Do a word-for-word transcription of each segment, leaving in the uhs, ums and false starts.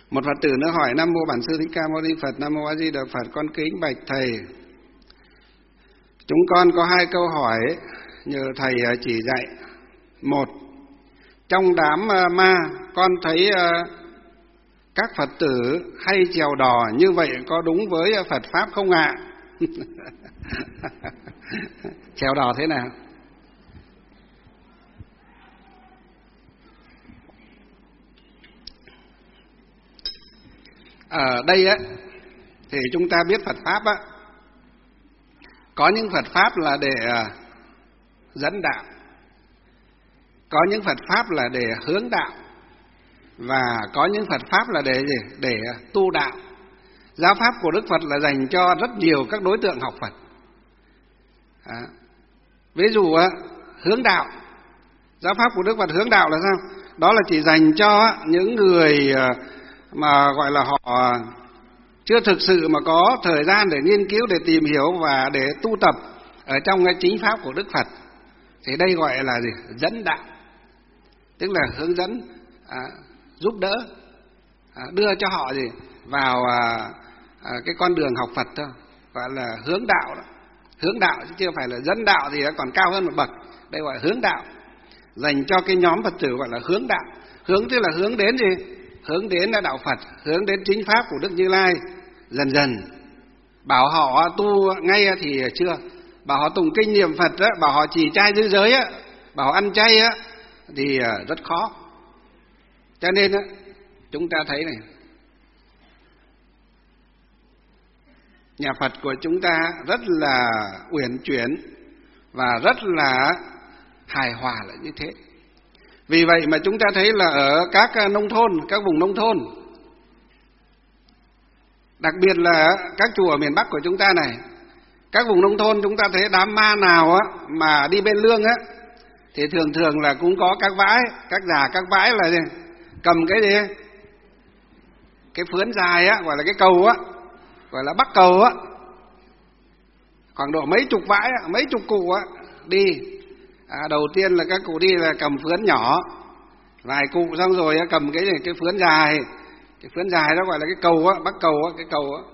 Một Phật tử nữa hỏi: Nam mô Bản Sư Thích Ca Mâu Ni Phật. Nam mô A Di Đà Phật. Con kính bạch thầy, chúng con có hai câu hỏi nhờ thầy chỉ dạy. Một, trong đám ma con thấy các Phật tử hay chèo đò, như vậy có đúng với Phật pháp không ạ? Chèo đò thế nào? Ở đây á thì chúng ta biết Phật pháp á, có những Phật pháp là để dẫn đạo, có những Phật pháp là để hướng đạo, và có những Phật pháp là để gì? Để tu đạo. Giáo pháp của Đức Phật là dành cho rất nhiều các đối tượng học Phật. À, ví dụ á, hướng đạo, giáo pháp của Đức Phật hướng đạo là sao? Đó là chỉ dành cho những người mà gọi là họ chưa thực sự mà có thời gian để nghiên cứu, để tìm hiểu và để tu tập ở trong cái chính pháp của Đức Phật. Thì đây gọi là gì? Dẫn đạo, tức là hướng dẫn, à, giúp đỡ, à, đưa cho họ gì vào à, à, cái con đường học Phật thôi, gọi là hướng đạo đó. Hướng đạo chứ chưa phải là dẫn đạo, thì nó còn cao hơn một bậc. Đây gọi là hướng đạo, dành cho cái nhóm Phật tử gọi là hướng đạo. Hướng tức là hướng đến gì? Hướng đến đạo Phật, hướng đến chính pháp của Đức Như Lai. Dần dần bảo họ tu ngay thì chưa, bảo họ tụng kinh niệm Phật á, bảo họ trì trai giữ giới á, bảo họ ăn chay á, thì rất khó. Cho nên á, chúng ta thấy này, nhà Phật của chúng ta rất là uyển chuyển và rất là hài hòa là như thế. Vì vậy mà chúng ta thấy là ở các nông thôn, các vùng nông thôn, đặc biệt là các chùa ở miền Bắc của chúng ta này, các vùng nông thôn chúng ta thấy đám ma nào á mà đi bên lương á, thì thường thường là cũng có các vãi, các già các vãi là gì? Cầm cái gì? Cái phướn dài á, gọi là cái cầu á, gọi là bắc cầu á, khoảng độ mấy chục vãi, mấy chục cụ á đi. À, đầu tiên là các cụ đi là cầm phướn nhỏ, vài cụ xong rồi cầm cái này, cái phướn dài, cái phướn dài đó gọi là cái cầu á, bắc cầu á, cái cầu á.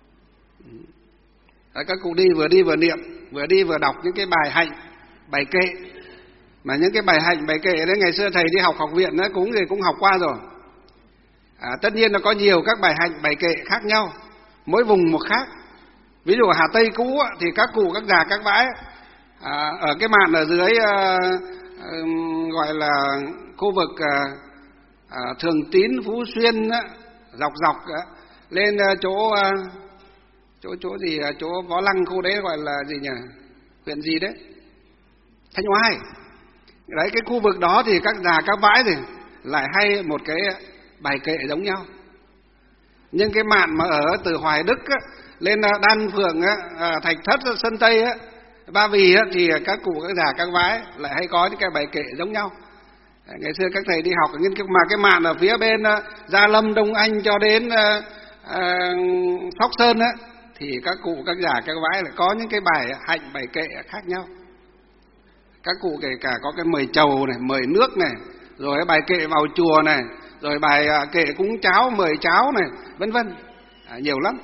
À, các cụ đi vừa đi vừa niệm, vừa đi vừa đọc những cái bài hạnh, bài kệ. Mà những cái bài hạnh, bài kệ đấy ngày xưa thầy đi học học viện đó cũng gì cũng học qua rồi. À, tất nhiên là có nhiều các bài hạnh, bài kệ khác nhau, mỗi vùng một khác. Ví dụ Hà Tây cũ á, thì các cụ, các già, các vãi à, ở cái mạn ở dưới à, à, gọi là khu vực à, à, Thường Tín, Phú Xuyên á, dọc dọc á, lên à, chỗ à, chỗ chỗ gì à, chỗ Võ Lăng, khu đấy gọi là gì nhỉ, huyện gì đấy, Thanh Oai. Đấy, cái khu vực đó thì các già các vãi thì lại hay một cái bài kệ giống nhau. Nhưng cái mạn mà ở từ Hoài Đức á, lên Đan Phượng á, Thạch Thất, Sơn Tây á, Ba Vì á, thì các cụ, các già, các vãi lại hay có những cái bài kệ giống nhau. Ngày xưa các thầy đi học ở nghiên cứu mà cái mạn ở phía bên Gia Lâm, Đông Anh cho đến uh, uh, Sóc Sơn á, thì các cụ, các già, các vãi lại có những cái bài hạnh, bài kệ khác nhau. Các cụ kể cả có cái mời trầu này, mời nước này, rồi cái bài kệ vào chùa này, rồi bài kệ cúng cháo, mời cháo này, vân vân, à, nhiều lắm.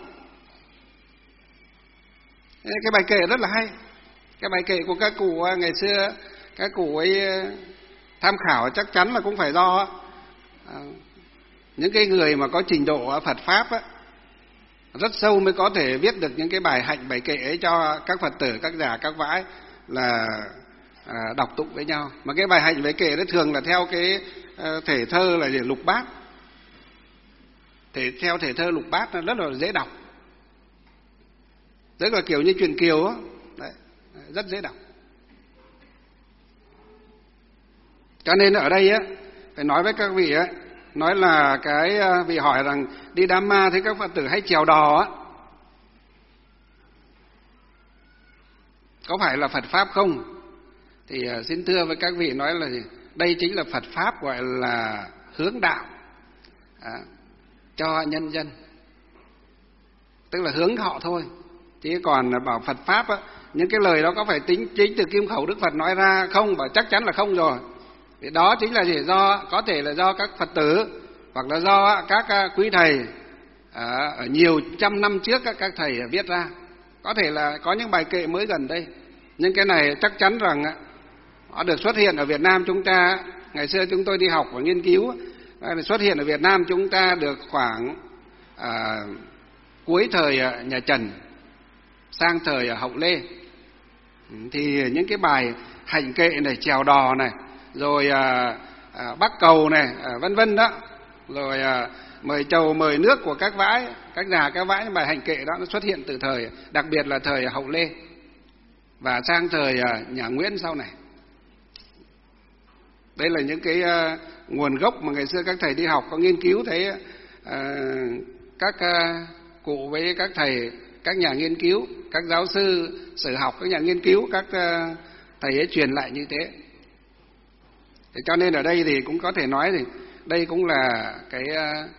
Cái bài kệ rất là hay. Cái bài kệ của các cụ ngày xưa, các cụ ấy tham khảo chắc chắn là cũng phải do à, những cái người mà có trình độ Phật pháp á, rất sâu mới có thể viết được những cái bài hạnh, bài kệ ấy cho các Phật tử, các già, các vãi là à, đọc tụng với nhau. Mà cái bài hạnh, bài kệ đó thường là theo cái à, thể thơ là gì? Lục bát. Thể, theo thể thơ lục bát nó rất là dễ đọc, rất là kiểu như truyện Kiều á, đấy, rất dễ đọc. Cho nên ở đây á, phải nói với các vị á, nói là cái vị hỏi rằng đi đám ma thấy các Phật tử hay chèo đò á, có phải là Phật pháp không? Thì xin thưa với các vị nói là gì? Đây chính là Phật pháp gọi là hướng đạo à, cho nhân dân, tức là hướng họ thôi. Chứ còn bảo Phật pháp á, những cái lời đó có phải tính chính từ kim khẩu Đức Phật nói ra không? Bảo chắc chắn là không rồi. Thì đó chính là gì? Do có thể là do các Phật tử hoặc là do các quý thầy ở nhiều trăm năm trước các thầy viết ra. Có thể là có những bài kệ mới gần đây, nhưng cái này chắc chắn rằng nó được xuất hiện ở Việt Nam chúng ta. Ngày xưa chúng tôi đi học và nghiên cứu, xuất hiện ở Việt Nam chúng ta được khoảng à, cuối thời nhà Trần sang thời Hậu Lê. Thì những cái bài hạnh kệ này, chèo đò này, rồi à, à, bắc cầu này, à, vân vân đó, rồi à, mời chầu mời nước của các vãi, các nhà các vãi, những bài hạnh kệ đó nó xuất hiện từ thời, đặc biệt là thời Hậu Lê và sang thời à, nhà Nguyễn sau này. Đây là những cái uh, nguồn gốc mà ngày xưa các thầy đi học có nghiên cứu thấy uh, các uh, cụ với các thầy, các nhà nghiên cứu, các giáo sư sử học, các nhà nghiên cứu, các uh, thầy ấy truyền lại như thế. Thế cho nên ở đây thì cũng có thể nói thì đây cũng là cái uh,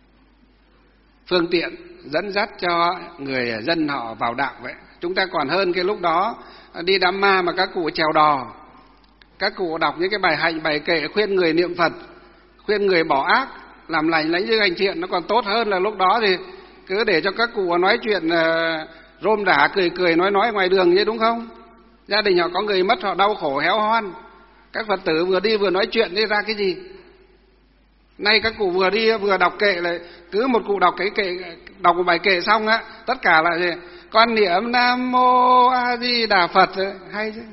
phương tiện dẫn dắt cho người dân họ vào đạo vậy. Chúng ta còn hơn cái lúc đó đi đám ma mà các cụ chèo đò. Các cụ đọc những cái bài hạnh, bài kệ khuyên người niệm Phật, khuyên người bỏ ác, làm lành lấy những hành thiện, nó còn tốt hơn là lúc đó thì cứ để cho các cụ nói chuyện uh, rôm rả, cười cười nói nói ngoài đường như đúng không? Gia đình họ có người mất, họ đau khổ héo hon, các Phật tử vừa đi vừa nói chuyện đi ra cái gì? Nay các cụ vừa đi vừa đọc kệ, lại cứ một cụ đọc cái kệ, đọc một bài kệ xong á, tất cả là gì? Con niệm Nam Mô A Di Đà Phật, hay chứ?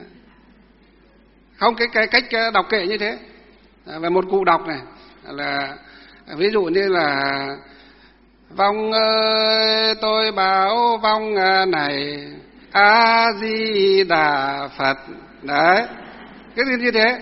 Không, cái, cái cách đọc kệ như thế. Và một cụ đọc này là ví dụ như là vong ơi tôi báo vong này A Di Đà Phật. Đấy, cái gì như thế.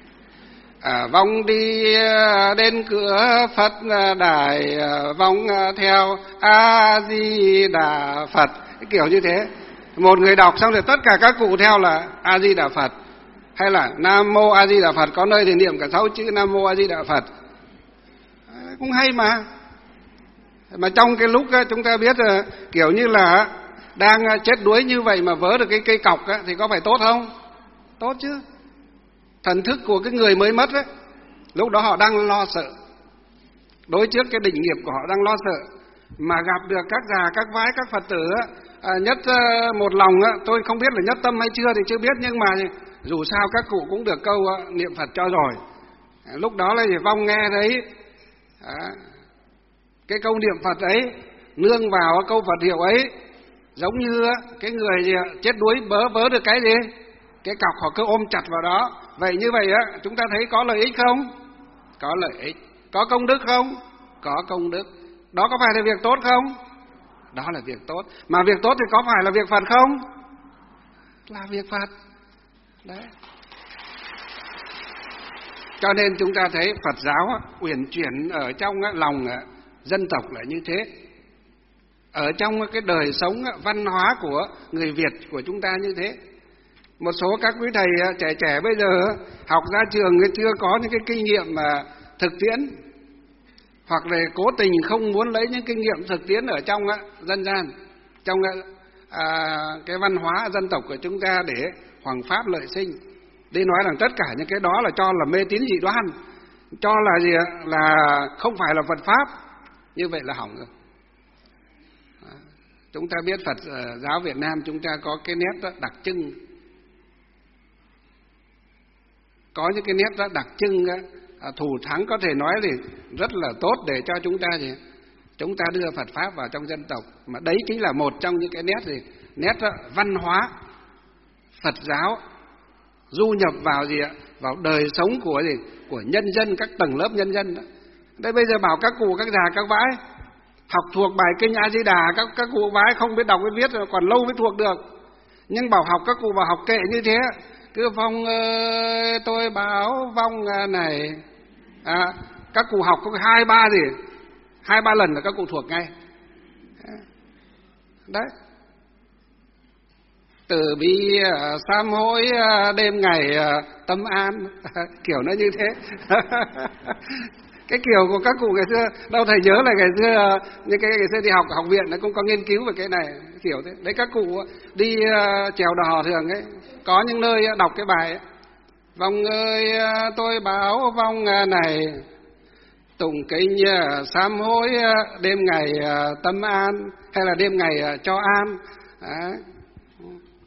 À, vong đi đến cửa Phật đài, vong theo A Di Đà Phật, cái kiểu như thế. Một người đọc xong rồi tất cả các cụ theo là A Di Đà Phật, hay là Nam Mô A Di Đà Phật, có nơi thì niệm cả sáu chữ Nam Mô A Di Đà Phật. À, cũng hay mà. Mà trong cái lúc chúng ta biết kiểu như là đang chết đuối như vậy mà vớ được cái cây cọc thì có phải tốt không? Tốt chứ. Thần thức của cái người mới mất ấy, lúc đó họ đang lo sợ, đối trước cái định nghiệp của họ đang lo sợ, mà gặp được các già các vái các Phật tử à, nhất một lòng, tôi không biết là nhất tâm hay chưa thì chưa biết, nhưng mà dù sao các cụ cũng được câu niệm Phật cho rồi. À, lúc đó là vong nghe đấy, à, cái câu niệm Phật ấy nương vào câu Phật hiệu ấy, giống như cái người gì chết đuối bớ vớ được cái gì, cái cọc họ cứ ôm chặt vào đó. Vậy như vậy á, chúng ta thấy có lợi ích không? Có lợi ích. Có công đức không? Có công đức. Đó có phải là việc tốt không? Đó là việc tốt. Mà việc tốt thì có phải là việc Phật không? Là việc Phật. Đấy. Cho nên chúng ta thấy Phật giáo uyển chuyển ở trong lòng dân tộc là như thế. Ở trong cái đời sống văn hóa của người Việt của chúng ta như thế. Một số các quý thầy trẻ trẻ bây giờ học ra trường chưa có những cái kinh nghiệm mà thực tiễn, hoặc là cố tình không muốn lấy những kinh nghiệm thực tiễn ở trong dân gian, trong à, cái văn hóa dân tộc của chúng ta để hoằng pháp lợi sinh. Đi nói rằng tất cả những cái đó là cho là mê tín dị đoan, cho là gì là không phải là Phật pháp, như vậy là hỏng rồi. À, chúng ta biết Phật giáo Việt Nam chúng ta có cái nét đặc trưng, có những cái nét đó đặc trưng à, thù thắng có thể nói thì rất là tốt để cho chúng ta gì chúng ta đưa Phật pháp vào trong dân tộc, mà đấy chính là một trong những cái nét gì nét đó, văn hóa Phật giáo du nhập vào gì ạ vào đời sống của gì của nhân dân, các tầng lớp nhân dân đó. Đây bây giờ bảo các cụ các già các vãi học thuộc bài kinh A Di Đà, các các cụ vãi không biết đọc biết viết còn lâu mới thuộc được, nhưng bảo học các cụ vào học kệ như thế, cứ vong ơi tôi báo vong này à, các cụ học có hai ba gì hai ba lần là các cụ thuộc ngay đấy. Từ bi sám hối đêm ngày tâm an kiểu nó như thế. Cái kiểu của các cụ ngày xưa đâu thầy nhớ là ngày xưa những cái ngày xưa đi học học viện nó cũng có nghiên cứu về cái này, kiểu thế đấy. Các cụ đi chèo đò thường ấy, có những nơi đọc cái bài ấy, vong ơi tôi báo vong này tụng kinh sám hối đêm ngày tâm an, hay là đêm ngày cho an. Đấy.